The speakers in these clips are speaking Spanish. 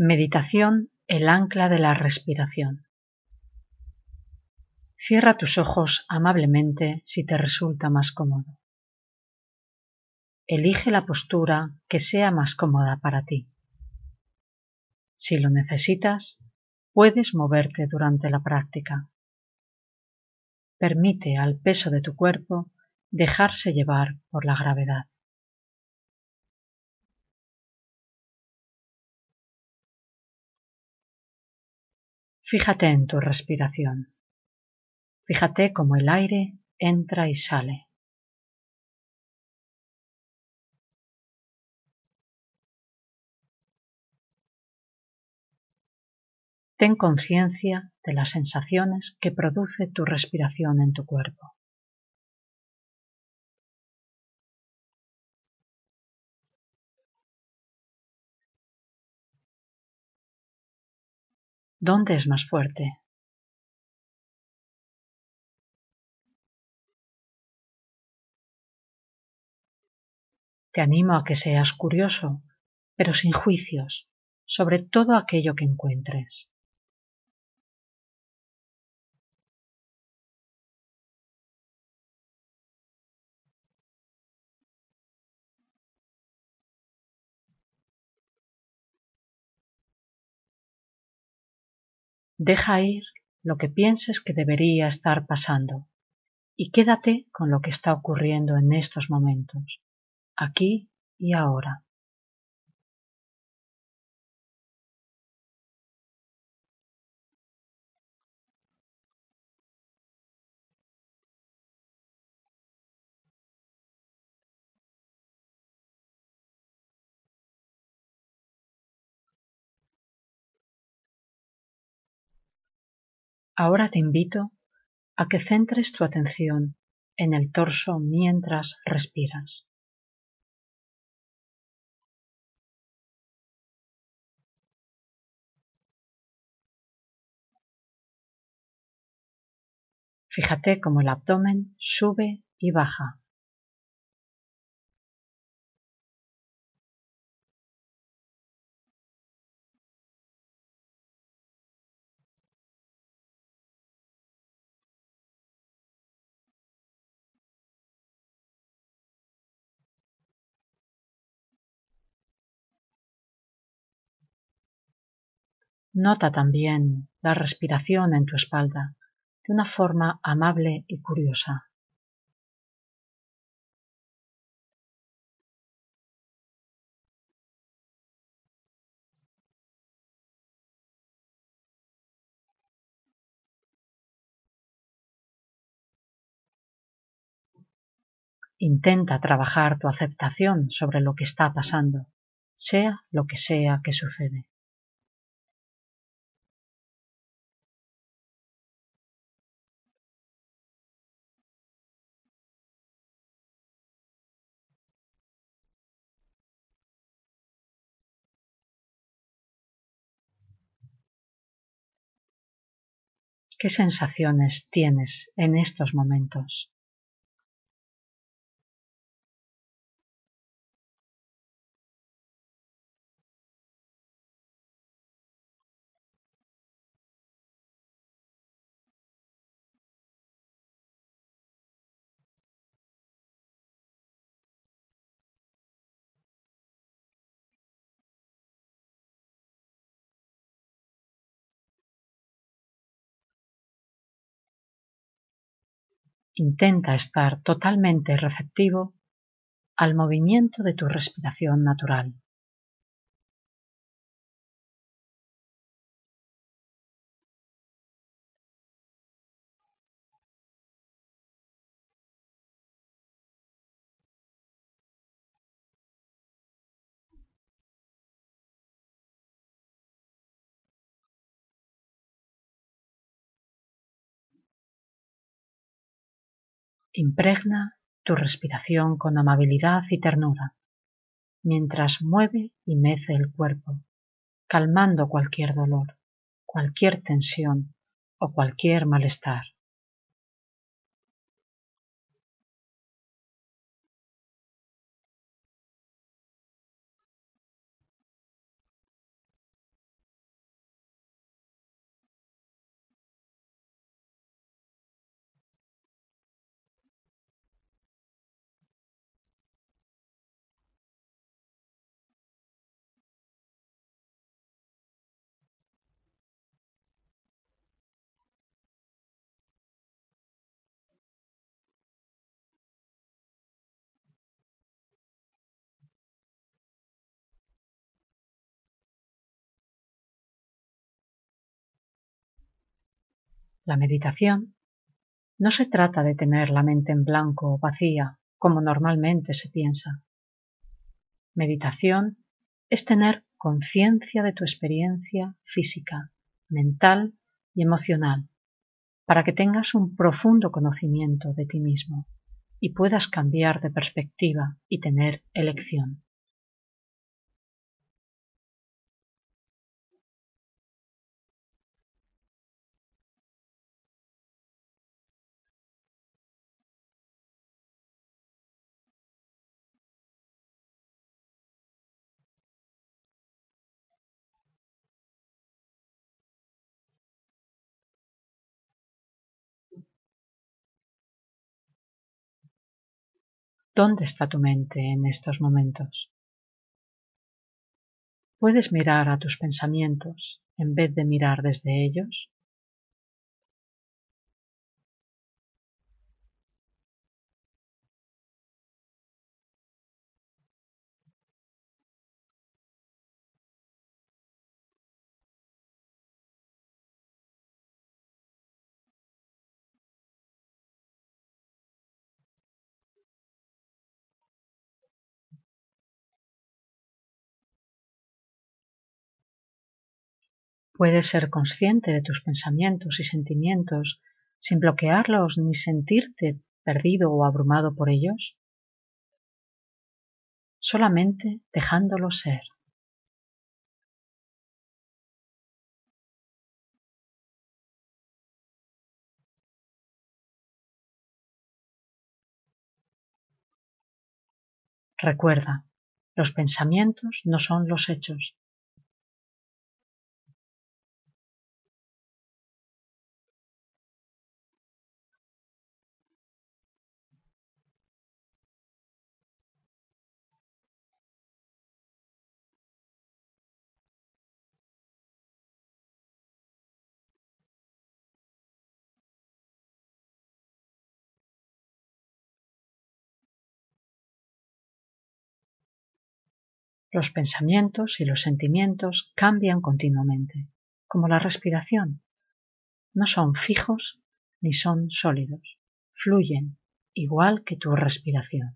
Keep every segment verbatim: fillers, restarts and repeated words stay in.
Meditación, el ancla de la respiración. Cierra tus ojos amablemente si te resulta más cómodo. Elige la postura que sea más cómoda para ti. Si lo necesitas, puedes moverte durante la práctica. Permite al peso de tu cuerpo dejarse llevar por la gravedad. Fíjate en tu respiración. Fíjate cómo el aire entra y sale. Ten conciencia de las sensaciones que produce tu respiración en tu cuerpo. ¿Dónde es más fuerte? Te animo a que seas curioso, pero sin juicios, sobre todo aquello que encuentres. Deja ir lo que pienses que debería estar pasando y quédate con lo que está ocurriendo en estos momentos, aquí y ahora. Ahora te invito a que centres tu atención en el torso mientras respiras. Fíjate cómo el abdomen sube y baja. Nota también la respiración en tu espalda de una forma amable y curiosa. Intenta trabajar tu aceptación sobre lo que está pasando, sea lo que sea que sucede. ¿Qué sensaciones tienes en estos momentos? Intenta estar totalmente receptivo al movimiento de tu respiración natural. Impregna tu respiración con amabilidad y ternura, mientras mueve y mece el cuerpo, calmando cualquier dolor, cualquier tensión o cualquier malestar. La meditación no se trata de tener la mente en blanco o vacía, como normalmente se piensa. Meditación es tener conciencia de tu experiencia física, mental y emocional, para que tengas un profundo conocimiento de ti mismo y puedas cambiar de perspectiva y tener elección. ¿Dónde está tu mente en estos momentos? ¿Puedes mirar a tus pensamientos en vez de mirar desde ellos? Puedes ser consciente de tus pensamientos y sentimientos sin bloquearlos ni sentirte perdido o abrumado por ellos, solamente dejándolos ser. Recuerda, los pensamientos no son los hechos. Los pensamientos y los sentimientos cambian continuamente, como la respiración. No son fijos ni son sólidos, fluyen igual que tu respiración.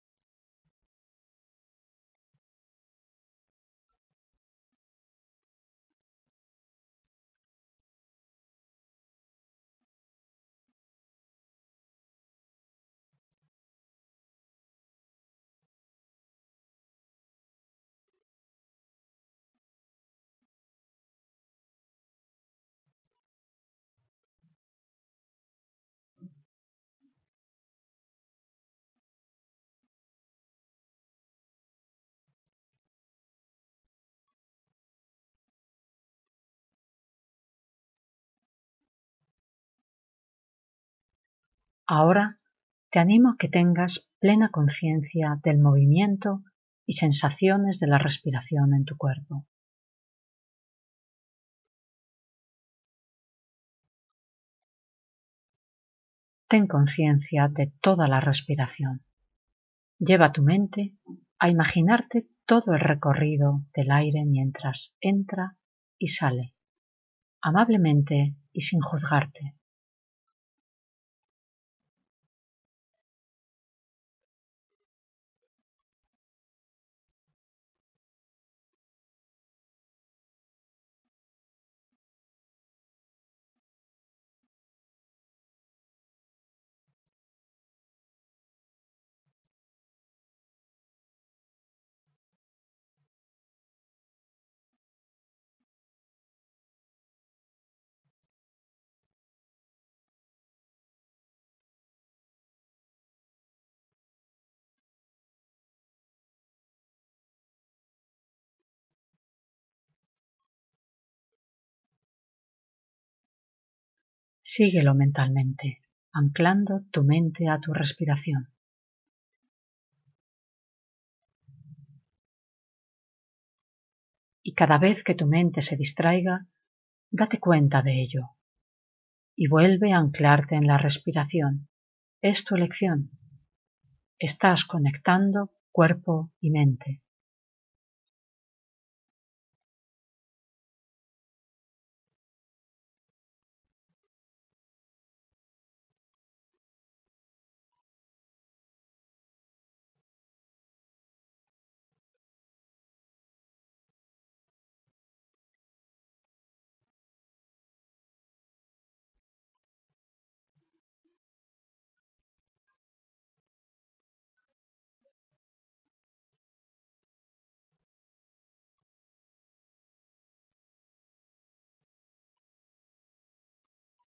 Ahora te animo a que tengas plena conciencia del movimiento y sensaciones de la respiración en tu cuerpo. Ten conciencia de toda la respiración. Lleva tu mente a imaginarte todo el recorrido del aire mientras entra y sale, amablemente y sin juzgarte. Síguelo mentalmente, anclando tu mente a tu respiración. Y cada vez que tu mente se distraiga, date cuenta de ello y vuelve a anclarte en la respiración. Es tu elección. Estás conectando cuerpo y mente.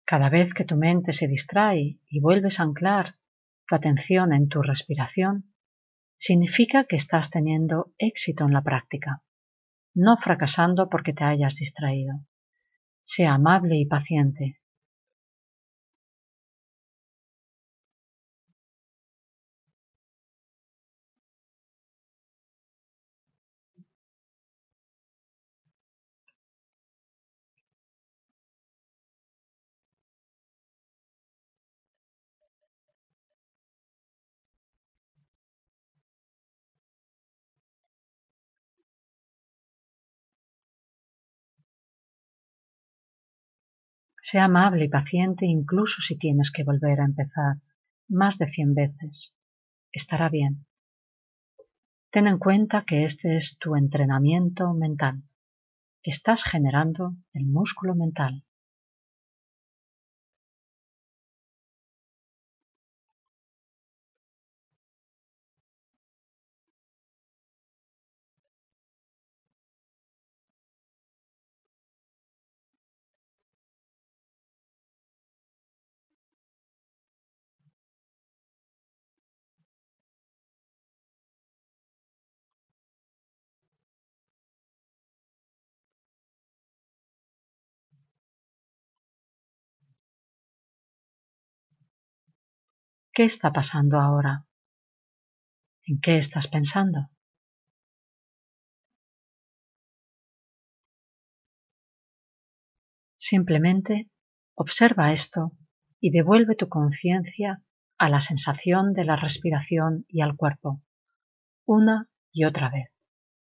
Cada vez que tu mente se distrae y vuelves a anclar tu atención en tu respiración, significa que estás teniendo éxito en la práctica, no fracasando porque te hayas distraído. Sea amable y paciente. Sea amable y paciente incluso si tienes que volver a empezar más de cien veces. Estará bien. Ten en cuenta que este es tu entrenamiento mental. Estás generando el músculo mental. ¿Qué está pasando ahora? ¿En qué estás pensando? Simplemente observa esto y devuelve tu conciencia a la sensación de la respiración y al cuerpo, una y otra vez.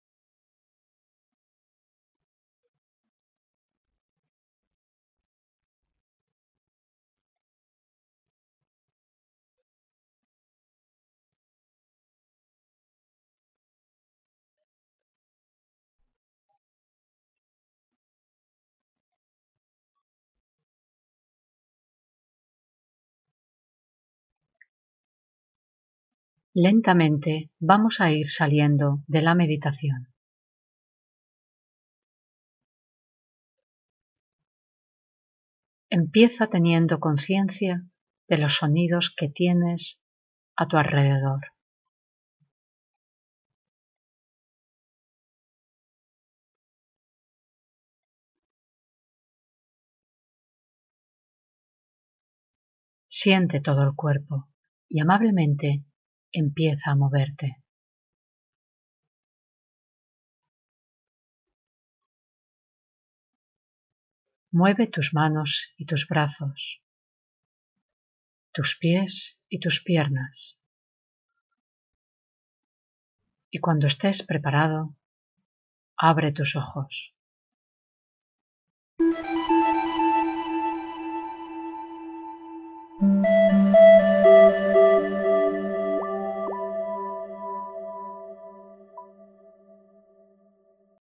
Lentamente vamos a ir saliendo de la meditación. Empieza teniendo conciencia de los sonidos que tienes a tu alrededor. Siente todo el cuerpo y amablemente empieza a moverte. Mueve tus manos y tus brazos, tus pies y tus piernas. Y cuando estés preparado, abre tus ojos.